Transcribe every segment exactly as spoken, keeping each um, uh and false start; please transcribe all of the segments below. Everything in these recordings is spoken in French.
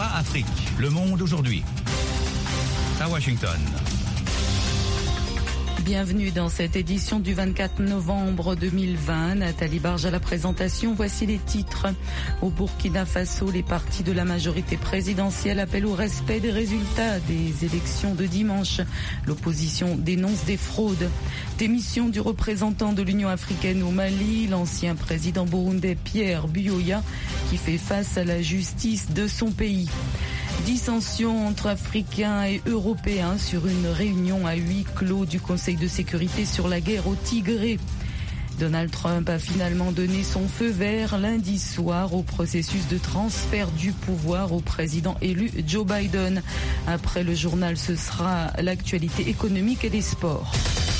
V O A Afrique, le monde aujourd'hui. À Washington. Bienvenue dans cette édition du vingt-quatre novembre deux mille vingt. Nathalie Barge à la présentation. Voici les titres. Au Burkina Faso, les partis de la majorité présidentielle appellent au respect des résultats des élections de dimanche. L'opposition dénonce des fraudes. Démission du représentant de l'Union africaine au Mali, l'ancien président burundais Pierre Buyoya, qui fait face à la justice de son pays. Dissension entre Africains et Européens sur une réunion à huis clos du Conseil de sécurité sur la guerre au Tigré. Donald Trump a finalement donné son feu vert lundi soir au processus de transfert du pouvoir au président élu Joe Biden. Après le journal, ce sera l'actualité économique et des sports.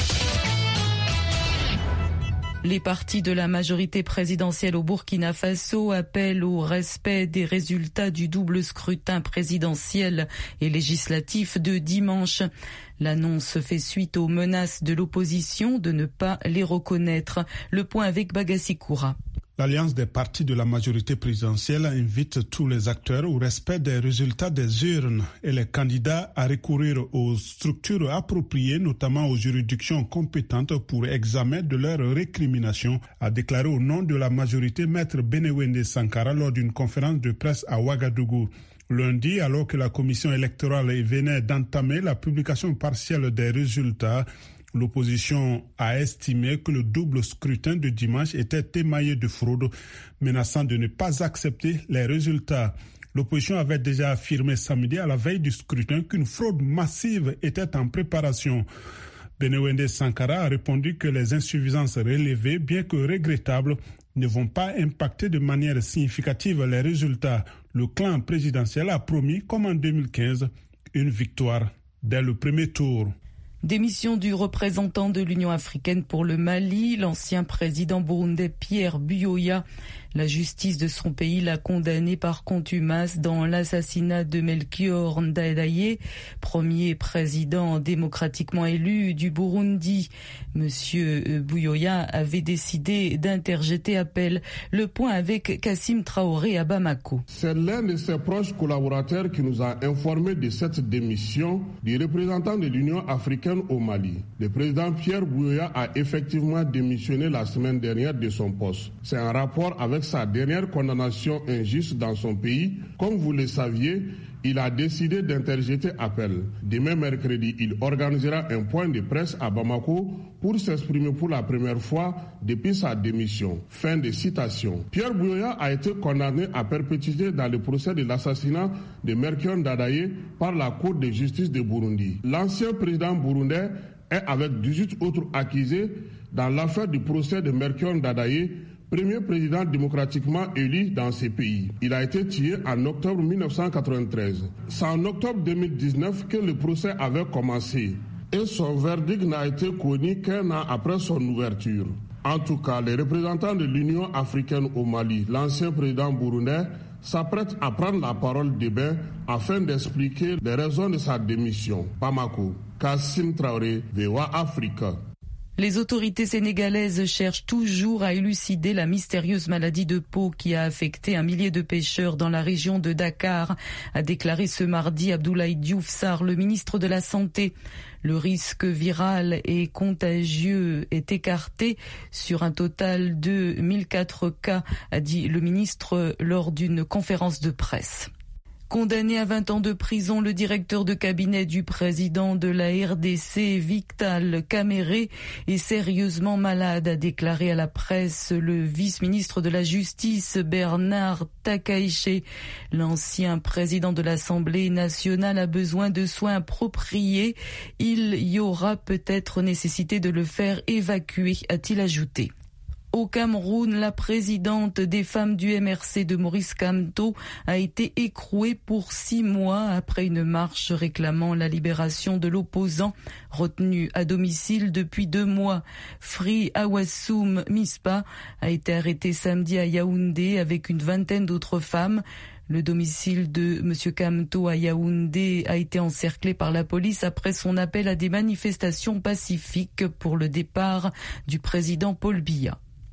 Les partis de la majorité présidentielle au Burkina Faso appellent au respect des résultats du double scrutin présidentiel et législatif de dimanche. L'annonce fait suite aux menaces de l'opposition de ne pas les reconnaître. Le point avec Bagassi Koura. L'Alliance des partis de la majorité présidentielle invite tous les acteurs au respect des résultats des urnes et les candidats à recourir aux structures appropriées, notamment aux juridictions compétentes pour examen de leurs récriminations, a déclaré au nom de la majorité Maître Benewende Sankara lors d'une conférence de presse à Ouagadougou. Lundi, alors que la commission électorale venait d'entamer la publication partielle des résultats, l'opposition a estimé que le double scrutin de dimanche était émaillé de fraude, menaçant de ne pas accepter les résultats. L'opposition avait déjà affirmé samedi à la veille du scrutin qu'une fraude massive était en préparation. Benewende Sankara a répondu que les insuffisances relevées, bien que regrettables, ne vont pas impacter de manière significative les résultats. Le clan présidentiel a promis, comme en deux mille quinze, une victoire dès le premier tour. Démission du représentant de l'Union africaine pour le Mali, l'ancien président burundais Pierre Buyoya. La justice de son pays l'a condamné par contumace dans l'assassinat de Melchior Ndadaye, premier président démocratiquement élu du Burundi. Monsieur Buyoya avait décidé d'interjeter appel. Le point avec Kassim Traoré à Bamako. C'est l'un de ses proches collaborateurs qui nous a informé de cette démission du représentant de l'Union africaine au Mali. Le président Pierre Buyoya a effectivement démissionné la semaine dernière de son poste. C'est un rapport avec sa dernière condamnation injuste dans son pays. Comme vous le saviez, il a décidé d'interjeter appel. Demain mercredi, il organisera un point de presse à Bamako pour s'exprimer pour la première fois depuis sa démission. Fin de citation. Pierre Buyoya a été condamné à perpétuité dans le procès de l'assassinat de Melchior Ndadaye par la Cour de justice de Burundi. L'ancien président burundais est avec dix-huit autres accusés dans l'affaire du procès de Melchior Ndadaye, premier président démocratiquement élu dans ce pays. Il a été tué en octobre mille neuf cent quatre-vingt-treize. C'est en octobre deux mille dix-neuf que le procès avait commencé et son verdict n'a été connu qu'un an après son ouverture. En tout cas, les représentants de l'Union africaine au Mali, l'ancien président burundais, s'apprêtent à prendre la parole demain afin d'expliquer les raisons de sa démission. Bamako, Kassim Traoré, V O A Afrique. Les autorités sénégalaises cherchent toujours à élucider la mystérieuse maladie de peau qui a affecté un millier de pêcheurs dans la région de Dakar, a déclaré ce mardi Abdoulaye Diouf Sarr, le ministre de la Santé. Le risque viral et contagieux est écarté sur un total de mille quatre cas, a dit le ministre lors d'une conférence de presse. Condamné à vingt ans de prison, le directeur de cabinet du président de la R D C, Vital Kamerhe, est sérieusement malade, a déclaré à la presse le vice-ministre de la Justice, Bernard Takaiché. L'ancien président de l'Assemblée nationale a besoin de soins appropriés. Il y aura peut-être nécessité de le faire évacuer, a-t-il ajouté. Au Cameroun, la présidente des femmes du M R C de Maurice Kamto a été écrouée pour six mois après une marche réclamant la libération de l'opposant retenu à domicile depuis deux mois. Free Awassoum Mispa a été arrêté samedi à Yaoundé avec une vingtaine d'autres femmes. Le domicile de M. Kamto à Yaoundé a été encerclé par la police après son appel à des manifestations pacifiques pour le départ du président Paul Biya.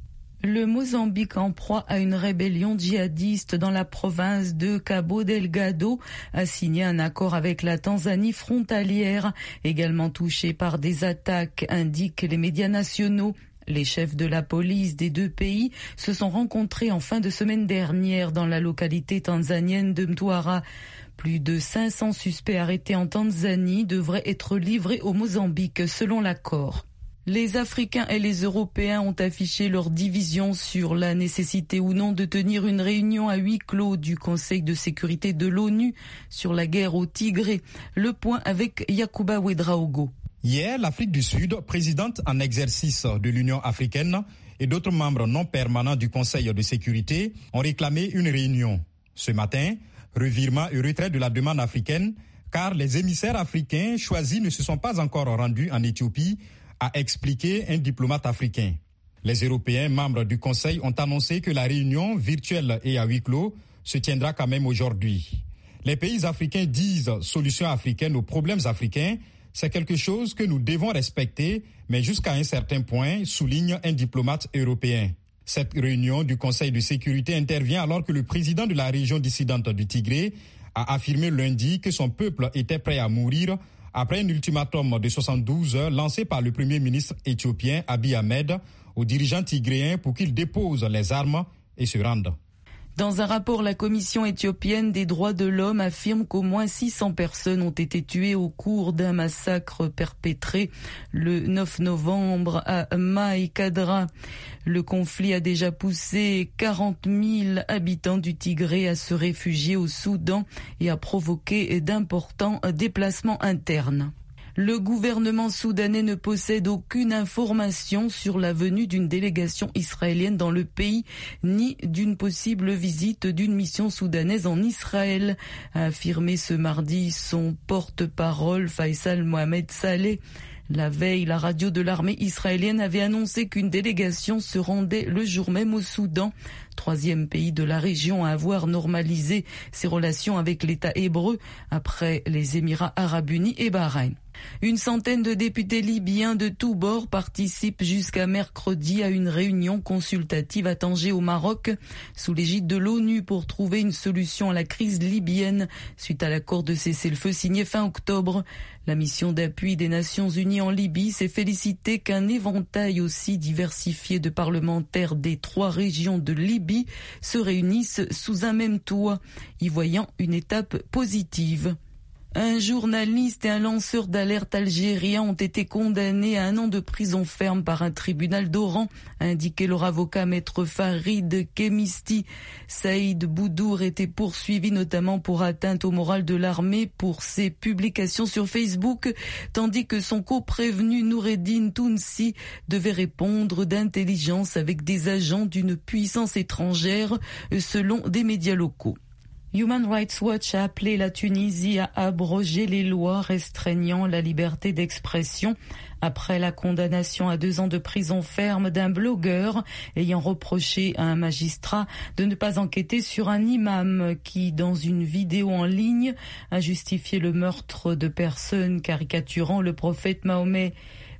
Le Mozambique, en proie à une rébellion djihadiste dans la province de Cabo Delgado, a signé un accord avec la Tanzanie frontalière, également touchée par des attaques, indiquent les médias nationaux. Les chefs de la police des deux pays se sont rencontrés en fin de semaine dernière dans la localité tanzanienne de Mtwara. Plus de cinq cents suspects arrêtés en Tanzanie devraient être livrés au Mozambique selon l'accord. Les Africains et les Européens ont affiché leur division sur la nécessité ou non de tenir une réunion à huis clos du Conseil de sécurité de l'ONU sur la guerre au Tigré. Le point avec Yacouba Ouedraogo. Hier, l'Afrique du Sud, présidente en exercice de l'Union africaine et d'autres membres non permanents du Conseil de sécurité ont réclamé une réunion. Ce matin, revirement et retrait de la demande africaine, car les émissaires africains choisis ne se sont pas encore rendus en Éthiopie, a expliqué un diplomate africain. Les Européens membres du Conseil ont annoncé que la réunion virtuelle et à huis clos se tiendra quand même aujourd'hui. Les pays africains disent solution africaine aux problèmes africains. C'est quelque chose que nous devons respecter, mais jusqu'à un certain point, souligne un diplomate européen. Cette réunion du Conseil de sécurité intervient alors que le président de la région dissidente du Tigré a affirmé lundi que son peuple était prêt à mourir après un ultimatum de soixante-douze heures lancé par le premier ministre éthiopien Abiy Ahmed aux dirigeants tigréens pour qu'ils déposent les armes et se rendent. Dans un rapport, la Commission éthiopienne des droits de l'homme affirme qu'au moins six cents personnes ont été tuées au cours d'un massacre perpétré le neuf novembre à Maï Kadra. Le conflit a déjà poussé quarante mille habitants du Tigré à se réfugier au Soudan et a provoqué d'importants déplacements internes. Le gouvernement soudanais ne possède aucune information sur la venue d'une délégation israélienne dans le pays, ni d'une possible visite d'une mission soudanaise en Israël, a affirmé ce mardi son porte-parole Faisal Mohamed Saleh. La veille, la radio de l'armée israélienne avait annoncé qu'une délégation se rendait le jour même au Soudan, troisième pays de la région à avoir normalisé ses relations avec l'État hébreu après les Émirats arabes unis et Bahreïn. Une centaine de députés libyens de tous bords participent jusqu'à mercredi à une réunion consultative à Tanger au Maroc sous l'égide de l'ONU pour trouver une solution à la crise libyenne suite à l'accord de cessez-le-feu signé fin octobre. La mission d'appui des Nations Unies en Libye s'est félicitée qu'un éventail aussi diversifié de parlementaires des trois régions de Libye se réunissent sous un même toit, y voyant une étape positive. Un journaliste et un lanceur d'alerte algérien ont été condamnés à un an de prison ferme par un tribunal d'Oran, a indiqué leur avocat maître Farid Kemisti. Saïd Boudour était poursuivi notamment pour atteinte au moral de l'armée pour ses publications sur Facebook, tandis que son coprévenu Noureddin Tounsi devait répondre d'intelligence avec des agents d'une puissance étrangère, selon des médias locaux. Human Rights Watch a appelé la Tunisie à abroger les lois restreignant la liberté d'expression après la condamnation à deux ans de prison ferme d'un blogueur ayant reproché à un magistrat de ne pas enquêter sur un imam qui, dans une vidéo en ligne, a justifié le meurtre de personnes caricaturant le prophète Mahomet.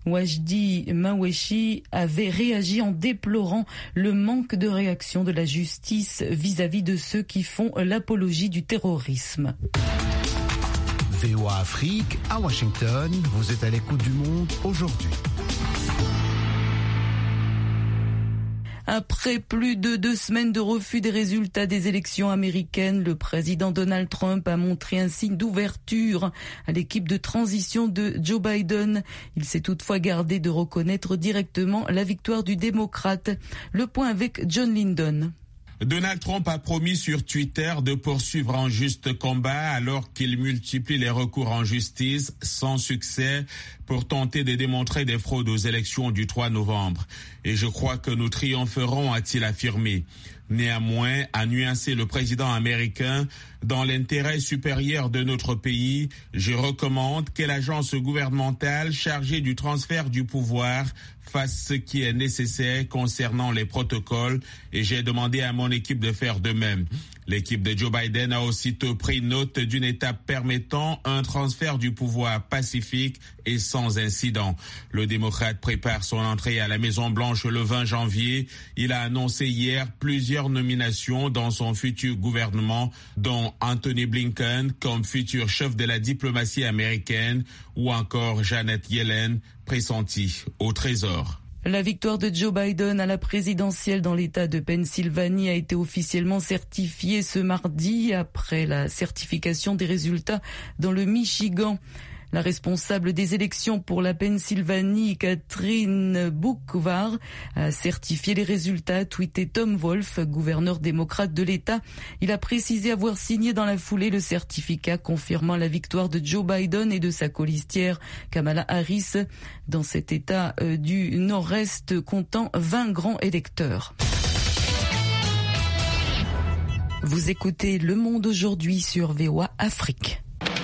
Wajdi Maweshi avait réagi en déplorant le manque de réaction de la justice vis-à-vis de ceux qui font l'apologie du terrorisme. V O A Afrique, à Washington, vous êtes à l'écoute du monde aujourd'hui. Après plus de deux semaines de refus des résultats des élections américaines, le président Donald Trump a montré un signe d'ouverture à l'équipe de transition de Joe Biden. Il s'est toutefois gardé de reconnaître directement la victoire du démocrate. Le point avec John Lyndon. Donald Trump a promis sur Twitter de poursuivre un juste combat alors qu'il multiplie les recours en justice sans succès pour tenter de démontrer des fraudes aux élections du trois novembre. Et je crois que nous triompherons, a-t-il affirmé. Néanmoins, a nuancé le président américain, dans l'intérêt supérieur de notre pays, je recommande que l'agence gouvernementale chargée du transfert du pouvoir fasse ce qui est nécessaire concernant les protocoles et j'ai demandé à mon équipe de faire de même. L'équipe de Joe Biden a aussitôt pris note d'une étape permettant un transfert du pouvoir pacifique et sans incident. Le démocrate prépare son entrée à la Maison-Blanche le vingt janvier. Il a annoncé hier plusieurs nominations dans son futur gouvernement, dont Anthony Blinken comme futur chef de la diplomatie américaine ou encore Janet Yellen, pressentie au Trésor. La victoire de Joe Biden à la présidentielle dans l'État de Pennsylvanie a été officiellement certifiée ce mardi après la certification des résultats dans le Michigan. La responsable des élections pour la Pennsylvanie, Catherine Boockvar, a certifié les résultats, a tweeté Tom Wolf, gouverneur démocrate de l'État. Il a précisé avoir signé dans la foulée le certificat confirmant la victoire de Joe Biden et de sa colistière Kamala Harris dans cet État du Nord-Est comptant vingt grands électeurs. Vous écoutez Le Monde aujourd'hui sur V O A Afrique.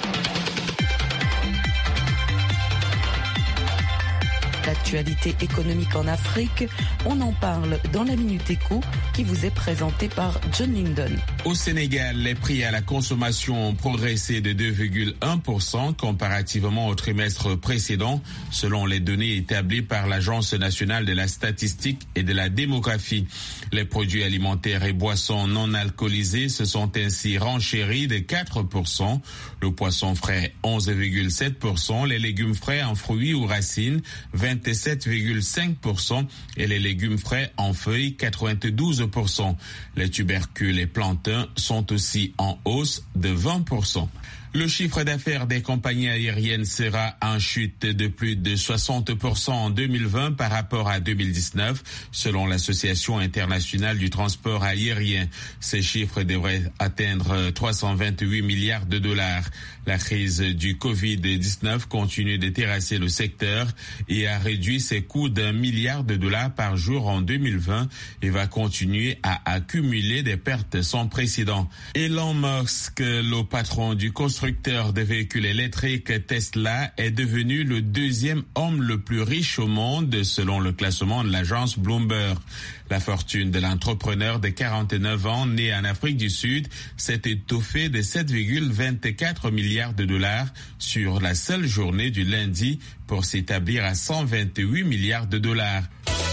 L'actualité économique en Afrique, on en parle dans la Minute Éco qui vous est présentée par John Linden. Au Sénégal, les prix à la consommation ont progressé de deux virgule un pour cent comparativement au trimestre précédent, selon les données établies par l'Agence nationale de la statistique et de la démographie. Les produits alimentaires et boissons non alcoolisés se sont ainsi renchéris de quatre pour cent, le poisson frais onze virgule sept pour cent, les légumes frais en fruits ou racines vingt-sept virgule cinq pour cent et les légumes frais en feuilles quatre-vingt-douze pour cent. Les tubercules et plantains sont aussi en hausse de vingt pour cent. Le chiffre d'affaires des compagnies aériennes sera en chute de plus de soixante pour cent en deux mille vingt par rapport à deux mille dix-neuf, selon l'Association internationale du transport aérien. Ces chiffres devraient atteindre trois cent vingt-huit milliards de dollars. La crise du covid dix-neuf continue de terrasser le secteur et a réduit ses coûts d'un milliard de dollars par jour en deux mille vingt et va continuer à accumuler des pertes sans précédent. Elon Musk, le patron du constructeur constructeur de véhicules électriques Tesla est devenu le deuxième homme le plus riche au monde selon le classement de l'agence Bloomberg. La fortune de l'entrepreneur de quarante-neuf ans né en Afrique du Sud s'est étoffée de sept virgule vingt-quatre milliards de dollars sur la seule journée du lundi pour s'établir à cent vingt-huit milliards de dollars.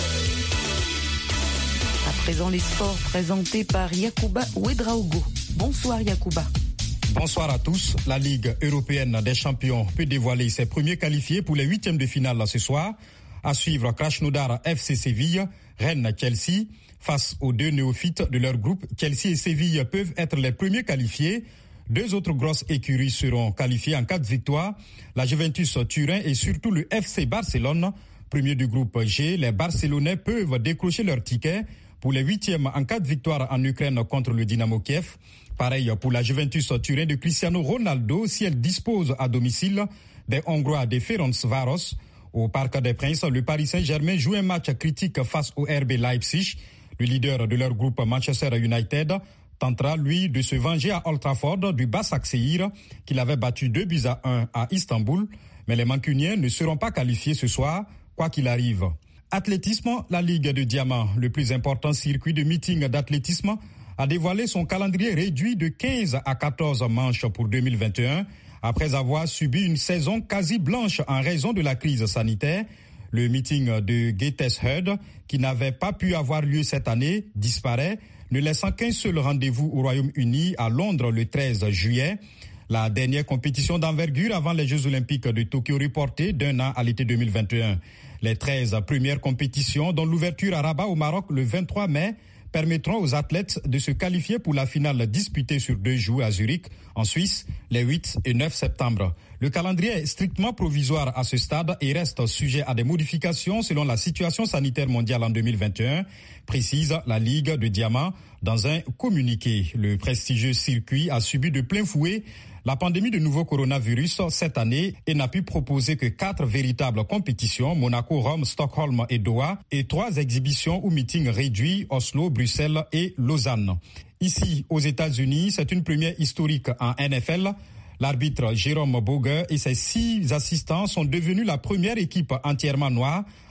À présent les sports présentés par Yacouba Ouedraogo. Bonsoir Yacouba. Bonsoir à tous. La Ligue européenne des champions peut dévoiler ses premiers qualifiés pour les huitièmes de finale ce soir. À suivre, Krasnodar F C Séville, Rennes Chelsea. Face aux deux néophytes de leur groupe, Chelsea et Séville peuvent être les premiers qualifiés. Deux autres grosses écuries seront qualifiées en cas de victoire. La Juventus Turin et surtout le F C Barcelone. Premier du groupe G, les Barcelonais peuvent décrocher leur ticket pour les huitièmes en cas de victoire en Ukraine contre le Dynamo Kiev. Pareil pour la Juventus Turin de Cristiano Ronaldo si elle dispose à domicile des Hongrois de Ferencváros. Au Parc des Princes, le Paris Saint-Germain joue un match critique face au R B Leipzig. Le leader de leur groupe Manchester United tentera, lui, de se venger à Old Trafford du Başakşehir qu'il avait battu deux buts à un à Istanbul. Mais les Mancuniens ne seront pas qualifiés ce soir, quoi qu'il arrive. Athlétisme, la Ligue de Diamant, le plus important circuit de meeting d'athlétisme, a dévoilé son calendrier réduit de quinze à quatorze manches pour deux mille vingt et un. Après avoir subi une saison quasi blanche en raison de la crise sanitaire, le meeting de Gateshead, qui n'avait pas pu avoir lieu cette année, disparaît, ne laissant qu'un seul rendez-vous au Royaume-Uni à Londres le treize juillet. La dernière compétition d'envergure avant les Jeux Olympiques de Tokyo reportée d'un an à l'été deux mille vingt et un. Les treize premières compétitions, dont l'ouverture à Rabat au Maroc le vingt-trois mai, permettront aux athlètes de se qualifier pour la finale disputée sur deux jours à Zurich, en Suisse, les huit et neuf septembre. Le calendrier est strictement provisoire à ce stade et reste sujet à des modifications selon la situation sanitaire mondiale en deux mille vingt et un, précise la Ligue de Diamant dans un communiqué. Le prestigieux circuit a subi de plein fouet la pandémie de nouveau coronavirus cette année et n'a pu proposer que quatre véritables compétitions, Monaco, Rome, Stockholm et Doha, et trois exhibitions ou meetings réduits, Oslo, Bruxelles et Lausanne. Ici, aux États-Unis, c'est une première historique en N F L. L'arbitre Jérôme Boger et ses six assistants sont devenus la première équipe entièrement noire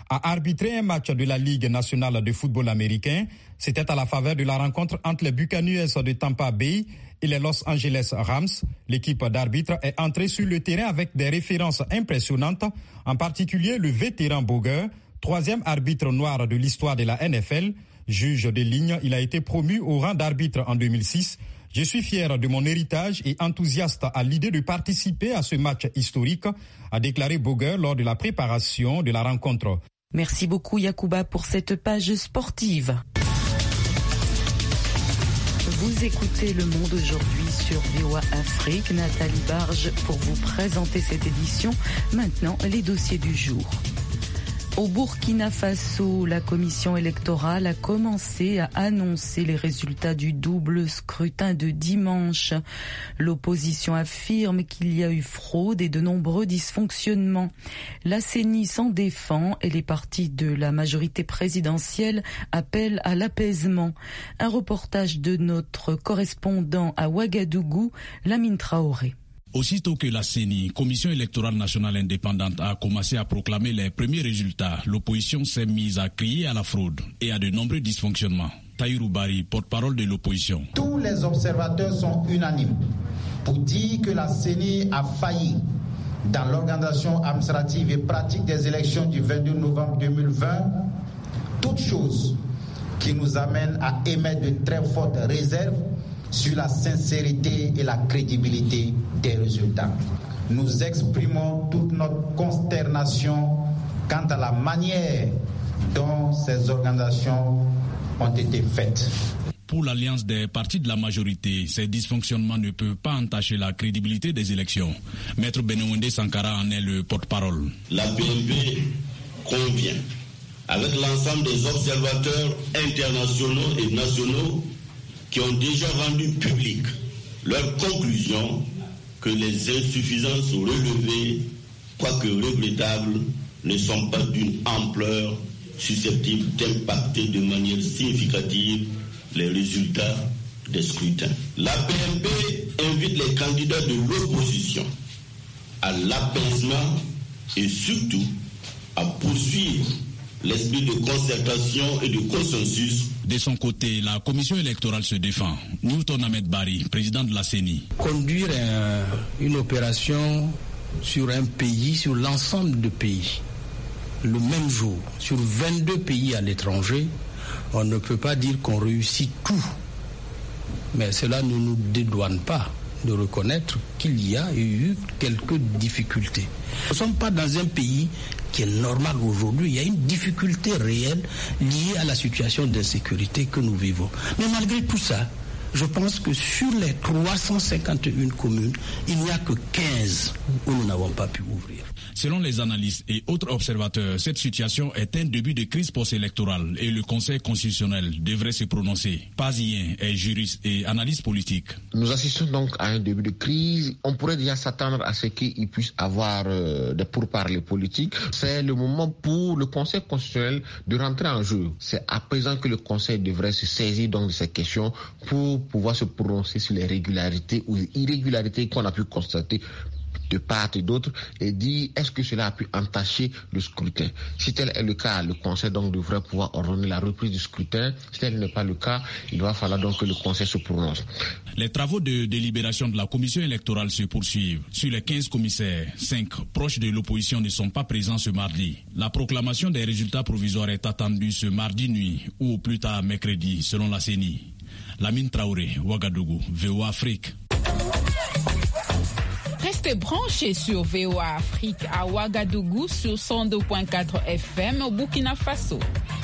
a arbitré un match de la Ligue nationale de football américain. C'était à la faveur de la rencontre entre les Buccaneers de Tampa Bay et les Los Angeles Rams. L'équipe d'arbitres est entrée sur le terrain avec des références impressionnantes, en particulier le vétéran Boger, troisième arbitre noir de l'histoire de la N F L. Juge de ligne, il a été promu au rang d'arbitre en deux mille six. Je suis fier de mon héritage et enthousiaste à l'idée de participer à ce match historique, a déclaré Boger lors de la préparation de la rencontre. Merci beaucoup Yacouba pour cette page sportive. Vous écoutez Le Monde aujourd'hui sur V O A Afrique. Nathalie Barge pour vous présenter cette édition. Maintenant, les dossiers du jour. Au Burkina Faso, la commission électorale a commencé à annoncer les résultats du double scrutin de dimanche. L'opposition affirme qu'il y a eu fraude et de nombreux dysfonctionnements. La C E N I s'en défend et les partis de la majorité présidentielle appellent à l'apaisement. Un reportage de notre correspondant à Ouagadougou, Lamine Traoré. Aussitôt que la C E N I, Commission électorale nationale indépendante, a commencé à proclamer les premiers résultats, l'opposition s'est mise à crier à la fraude et à de nombreux dysfonctionnements. Tahirou Bari, porte-parole de l'opposition. Tous les observateurs sont unanimes pour dire que la C E N I a failli dans l'organisation administrative et pratique des élections du vingt-deux novembre deux mille vingt, toute chose qui nous amène à émettre de très fortes réserves sur la sincérité et la crédibilité des résultats. Nous exprimons toute notre consternation quant à la manière dont ces organisations ont été faites. Pour l'alliance des partis de la majorité, ces dysfonctionnements ne peuvent pas entacher la crédibilité des élections. Maître Benewende Sankara en est le porte-parole. La P M P convient, avec l'ensemble des observateurs internationaux et nationaux, qui ont déjà rendu public leur conclusion que les insuffisances relevées, quoique regrettables, ne sont pas d'une ampleur susceptible d'impacter de manière significative les résultats des scrutins. La P M P invite les candidats de l'opposition à l'apaisement et surtout à poursuivre l'esprit de concertation et de consensus. De son côté, la commission électorale se défend. Newton Ahmed Bari, président de la C E N I. Conduire un, une opération sur un pays, sur l'ensemble du pays, le même jour, sur vingt-deux pays à l'étranger, on ne peut pas dire qu'on réussit tout. Mais cela ne nous dédouane pas de reconnaître qu'il y a eu quelques difficultés. Nous ne sommes pas dans un pays qui est normal aujourd'hui. Il y a une difficulté réelle liée à la situation d'insécurité que nous vivons. Mais malgré tout ça, je pense que sur les trois cent cinquante et une communes, il n'y a que quinze où nous n'avons pas pu ouvrir. Selon les analystes et autres observateurs, cette situation est un début de crise post-électorale et le Conseil constitutionnel devrait se prononcer. Pazien est juriste et analyste politique. Nous assistons donc à un début de crise. On pourrait déjà s'attendre à ce qu'il puisse avoir euh, des pourparlers politiques. C'est le moment pour le Conseil constitutionnel de rentrer en jeu. C'est à présent que le Conseil devrait se saisir donc de ces questions pour pouvoir se prononcer sur les régularités ou irrégularités qu'on a pu constater de part et d'autre et dire est-ce que cela a pu entacher le scrutin. Si tel est le cas, le Conseil donc devrait pouvoir ordonner la reprise du scrutin. Si tel n'est pas le cas, il va falloir donc que le Conseil se prononce. Les travaux de délibération de la commission électorale se poursuivent. Sur les quinze commissaires, cinq proches de l'opposition ne sont pas présents ce mardi. La proclamation des résultats provisoires est attendue ce mardi nuit ou au plus tard mercredi, selon la C E N I. Lamine Traoré, Ouagadougou, V O A Afrique. Restez branchés sur V O A Afrique à Ouagadougou sur cent deux virgule quatre F M au Burkina Faso.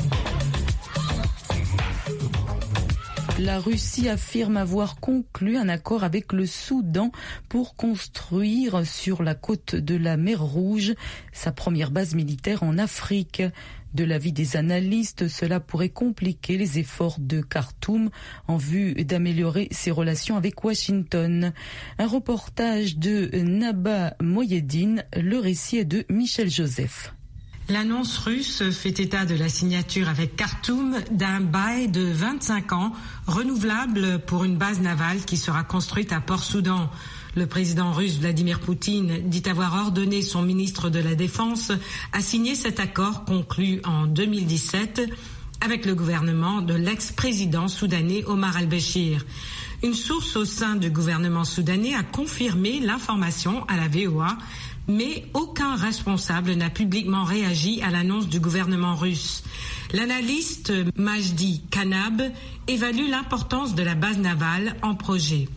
La Russie affirme avoir conclu un accord avec le Soudan pour construire sur la côte de la mer Rouge sa première base militaire en Afrique. De l'avis des analystes, cela pourrait compliquer les efforts de Khartoum en vue d'améliorer ses relations avec Washington. Un reportage de Naba Moyedine, le récit est de Michel Joseph. L'annonce russe fait état de la signature avec Khartoum d'un bail de vingt-cinq ans renouvelable pour une base navale qui sera construite à Port-Soudan. Le président russe Vladimir Poutine dit avoir ordonné son ministre de la Défense à signer cet accord conclu en deux mille dix-sept avec le gouvernement de l'ex-président soudanais Omar al-Béchir. Une source au sein du gouvernement soudanais a confirmé l'information à la V O A, mais aucun responsable n'a publiquement réagi à l'annonce du gouvernement russe. L'analyste Majdi Kanab évalue l'importance de la base navale en projet.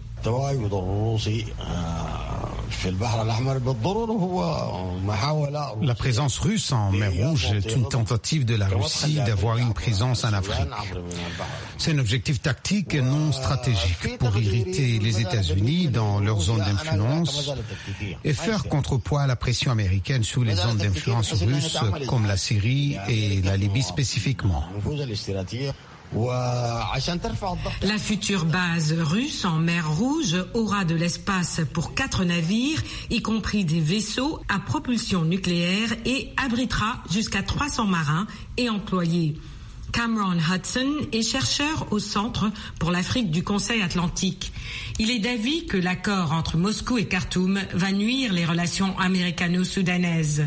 La présence russe en mer Rouge est une tentative de la Russie d'avoir une présence en Afrique. C'est un objectif tactique et non stratégique pour irriter les États-Unis dans leur zone d'influence et faire contrepoids à la pression américaine sur les zones d'influence russes comme la Syrie et la Libye spécifiquement. La future base russe en mer Rouge aura de l'espace pour quatre navires, y compris des vaisseaux à propulsion nucléaire, et abritera jusqu'à trois cents marins et employés. Cameron Hudson est chercheur au Centre pour l'Afrique du Conseil atlantique. Il est d'avis que l'accord entre Moscou et Khartoum va nuire les relations américano-soudanaises.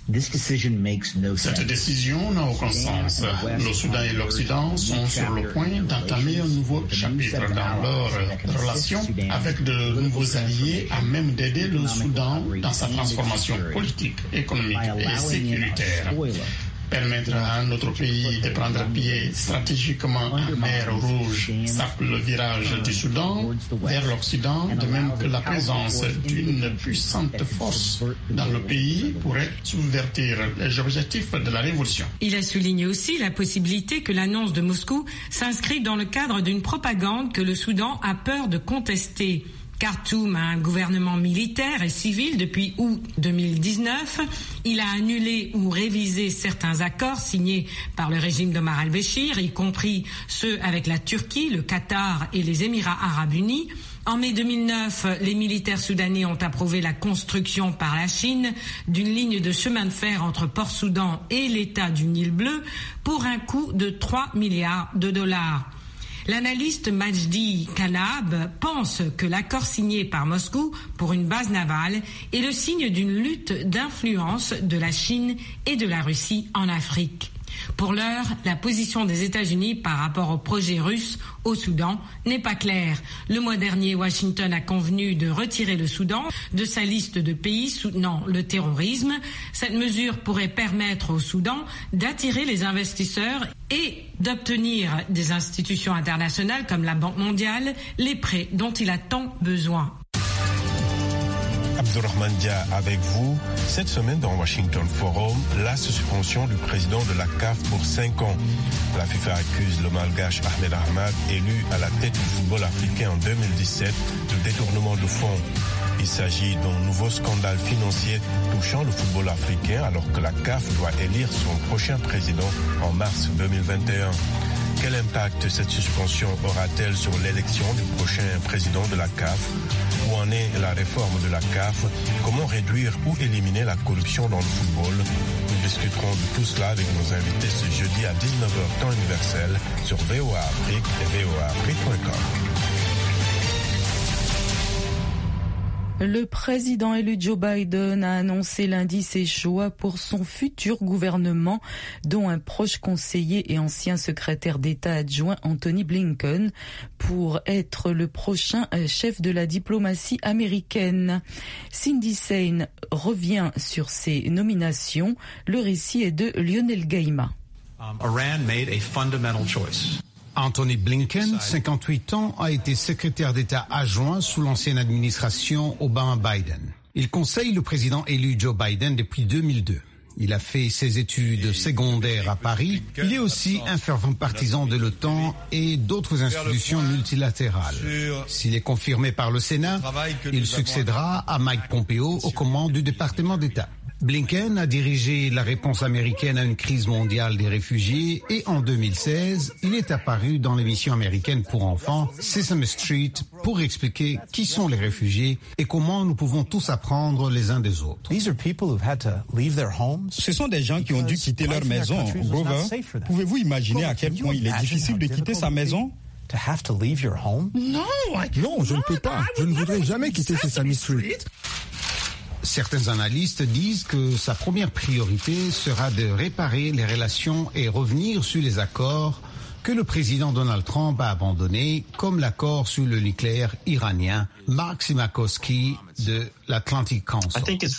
Cette décision n'a aucun sens. Le Soudan et l'Occident sont sur le point d'entamer un nouveau chapitre dans leurs relations avec de nouveaux alliés à même d'aider le Soudan dans sa transformation politique, économique et sécuritaire. Permettre à notre pays de prendre pied stratégiquement en mer Rouge sape le virage du Soudan vers l'Occident, de même que la présence d'une puissante force dans le pays pourrait subvertir les objectifs de la révolution. Il a souligné aussi la possibilité que l'annonce de Moscou s'inscrive dans le cadre d'une propagande que le Soudan a peur de contester. Khartoum a un gouvernement militaire et civil depuis août deux mille dix-neuf. Il a annulé ou révisé certains accords signés par le régime d'Omar al-Béchir, y compris ceux avec la Turquie, le Qatar et les Émirats arabes unis. En mai deux mille neuf, les militaires soudanais ont approuvé la construction par la Chine d'une ligne de chemin de fer entre Port-Soudan et l'État du Nil Bleu pour un coût de trois milliards de dollars. L'analyste Majdi Kanab pense que l'accord signé par Moscou pour une base navale est le signe d'une lutte d'influence de la Chine et de la Russie en Afrique. Pour l'heure, la position des États-Unis par rapport au projet russe au Soudan n'est pas claire. Le mois dernier, Washington a convenu de retirer le Soudan de sa liste de pays soutenant le terrorisme. Cette mesure pourrait permettre au Soudan d'attirer les investisseurs et d'obtenir des institutions internationales comme la Banque mondiale les prêts dont il a tant besoin. Abdourahmane Dia avec vous. Cette semaine dans Washington Forum, la suspension du président de la C A F pour cinq ans. La FIFA accuse le malgache Ahmed Ahmad, élu à la tête du football africain en deux mille dix-sept, de détournement de fonds. Il s'agit d'un nouveau scandale financier touchant le football africain alors que la C A F doit élire son prochain président en mars deux mille vingt et un. Quel impact cette suspension aura-t-elle sur l'élection du prochain président de la C A F? Où en est la réforme de la C A F? Comment réduire ou éliminer la corruption dans le football? Nous discuterons de tout cela avec nos invités ce jeudi à dix-neuf heures temps universel sur V O A Afrique et V O A Afrique point com. Le président élu Joe Biden a annoncé lundi ses choix pour son futur gouvernement, dont un proche conseiller et ancien secrétaire d'État adjoint Anthony Blinken, pour être le prochain chef de la diplomatie américaine. Cindy Saine revient sur ces nominations. Le récit est de Lionel Gaima. Um, Iran made a fundamental choice. Anthony Blinken, cinquante-huit ans, a été secrétaire d'État adjoint sous l'ancienne administration Obama-Biden. Il conseille le président élu Joe Biden depuis deux mille deux. Il a fait ses études secondaires à Paris. Il est aussi un fervent partisan de l'OTAN et d'autres institutions multilatérales. S'il est confirmé par le Sénat, il succédera à Mike Pompeo aux commandes du département d'État. Blinken a dirigé la réponse américaine à une crise mondiale des réfugiés et en deux mille seize, il est apparu dans l'émission américaine pour enfants Sesame Street pour expliquer qui sont les réfugiés et comment nous pouvons tous apprendre les uns des autres. Ce sont des gens qui ont dû quitter leur maison. Grover, pouvez-vous imaginer à quel point il est difficile de quitter sa maison ? to have to leave your home? Non, je ne peux pas. Je ne voudrais jamais quitter Sesame Street. Certains analystes disent que sa première priorité sera de réparer les relations et revenir sur les accords que le président Donald Trump a abandonnés, comme l'accord sur le nucléaire iranien. Mark Simakowski de l'Atlantic Council.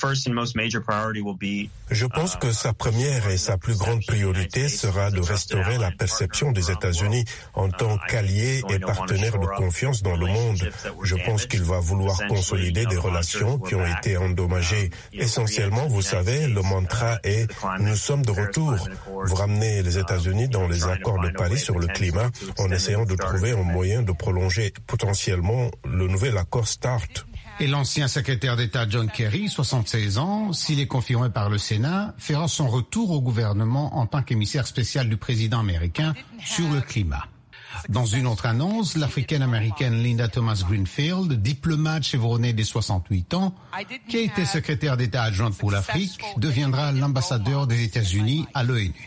Je pense que sa première et sa plus grande priorité sera de restaurer la perception des États-Unis en tant qu'alliés et partenaires de confiance dans le monde. Je pense qu'il va vouloir consolider des relations qui ont été endommagées. Essentiellement, vous savez, le mantra est « nous sommes de retour ». Vous ramenez les États-Unis dans les accords de Paris sur le climat en essayant de trouver un moyen de prolonger potentiellement le nouvel accord START. Et l'ancien secrétaire d'État John Kerry, soixante-seize ans, s'il est confirmé par le Sénat, fera son retour au gouvernement en tant qu'émissaire spécial du président américain sur le climat. Dans une autre annonce, l'Africaine-américaine Linda Thomas Greenfield, diplomate chevronnée des soixante-huit ans, qui a été secrétaire d'État adjointe pour l'Afrique, deviendra l'ambassadeur des États-Unis à l'ONU.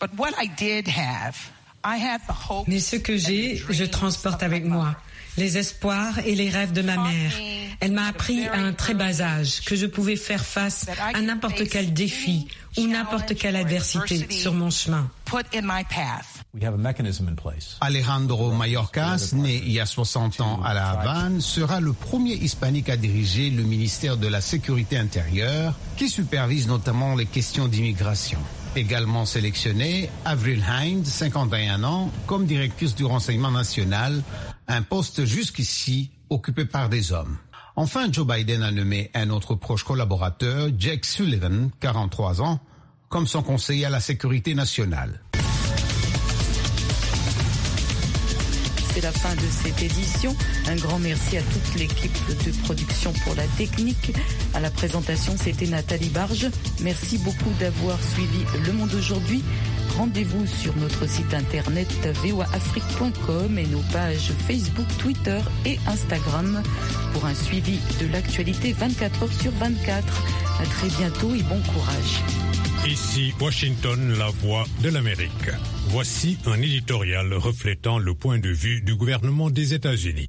Mais ce que j'ai, je transporte avec moi. Les espoirs et les rêves de ma mère. Elle m'a appris à un très bas âge que je pouvais faire face à n'importe quel défi ou n'importe quelle adversité sur mon chemin. Alejandro Mayorkas, né il y a soixante ans à La Havane, sera le premier hispanique à diriger le ministère de la Sécurité intérieure, qui supervise notamment les questions d'immigration. Également sélectionnée, Avril Haines, cinquante et un ans, comme directrice du renseignement national, un poste jusqu'ici occupé par des hommes. Enfin, Joe Biden a nommé un autre proche collaborateur, Jake Sullivan, quarante-trois ans, comme son conseiller à la sécurité nationale. C'est la fin de cette édition. Un grand merci à toute l'équipe de production pour la technique. À la présentation, c'était Nathalie Barge. Merci beaucoup d'avoir suivi Le Monde aujourd'hui. Rendez-vous sur notre site internet v o a afrique point com et nos pages Facebook, Twitter et Instagram pour un suivi de l'actualité vingt-quatre heures sur vingt-quatre. À très bientôt et bon courage. Ici Washington, la voix de l'Amérique. Voici un éditorial reflétant le point de vue du gouvernement des États-Unis.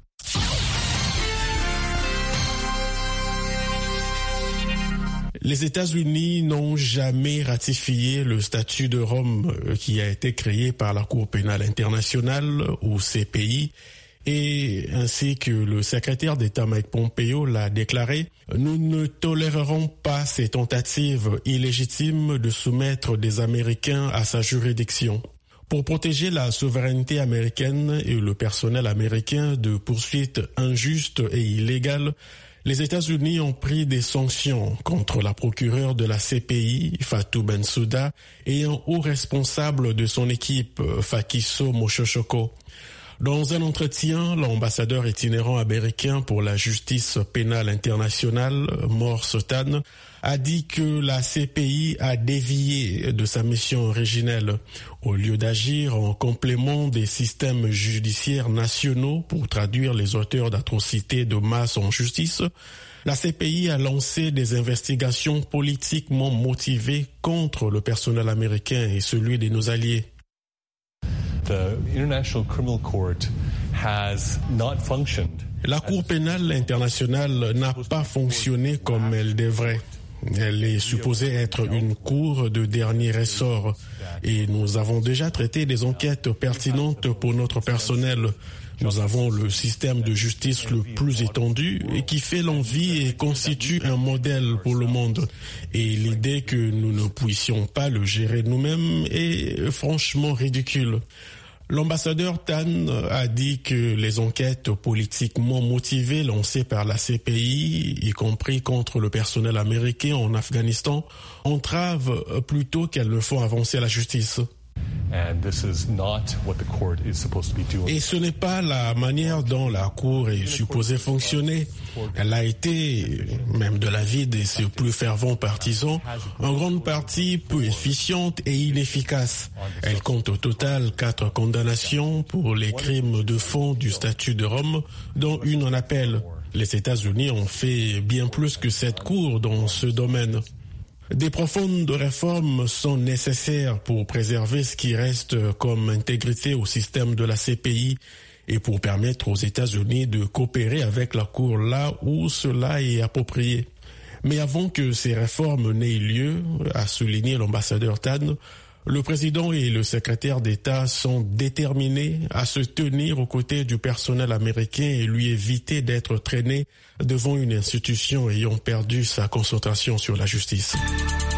Les États-Unis n'ont jamais ratifié le statut de Rome qui a été créé par la Cour pénale internationale, ou C P I, et ainsi que le secrétaire d'État Mike Pompeo l'a déclaré, nous ne tolérerons pas ces tentatives illégitimes de soumettre des Américains à sa juridiction. Pour protéger la souveraineté américaine et le personnel américain de poursuites injustes et illégales, les États-Unis ont pris des sanctions contre la procureure de la C P I, Fatou Bensouda, et un haut responsable de son équipe, Fakiso Moshoshoco. Dans un entretien, l'ambassadeur itinérant américain pour la justice pénale internationale, Morse Tan, a dit que la C P I a dévié de sa mission originelle. Au lieu d'agir en complément des systèmes judiciaires nationaux pour traduire les auteurs d'atrocités de masse en justice, la C P I a lancé des investigations politiquement motivées contre le personnel américain et celui de nos alliés. La Cour pénale internationale n'a pas fonctionné comme elle devrait. Elle est supposée être une cour de dernier ressort et nous avons déjà traité des enquêtes pertinentes pour notre personnel. Nous avons le système de justice le plus étendu et qui fait l'envie et constitue un modèle pour le monde. Et l'idée que nous ne puissions pas le gérer nous-mêmes est franchement ridicule. L'ambassadeur Tan a dit que les enquêtes politiquement motivées lancées par la C P I, y compris contre le personnel américain en Afghanistan, entravent plutôt qu'elles ne font avancer la justice. Et ce n'est pas la manière dont la Cour est supposée fonctionner. Elle a été, même de l'avis de ses plus fervents partisans, en grande partie peu efficiente et inefficace. Elle compte au total quatre condamnations pour les crimes de fond du statut de Rome, dont une en appel. Les États-Unis ont fait bien plus que cette Cour dans ce domaine. Des profondes réformes sont nécessaires pour préserver ce qui reste comme intégrité au système de la C P I et pour permettre aux États-Unis de coopérer avec la Cour là où cela est approprié. Mais avant que ces réformes n'aient lieu, a souligné l'ambassadeur Tan, le président et le secrétaire d'État sont déterminés à se tenir aux côtés du personnel américain et lui éviter d'être traîné devant une institution ayant perdu sa concentration sur la justice.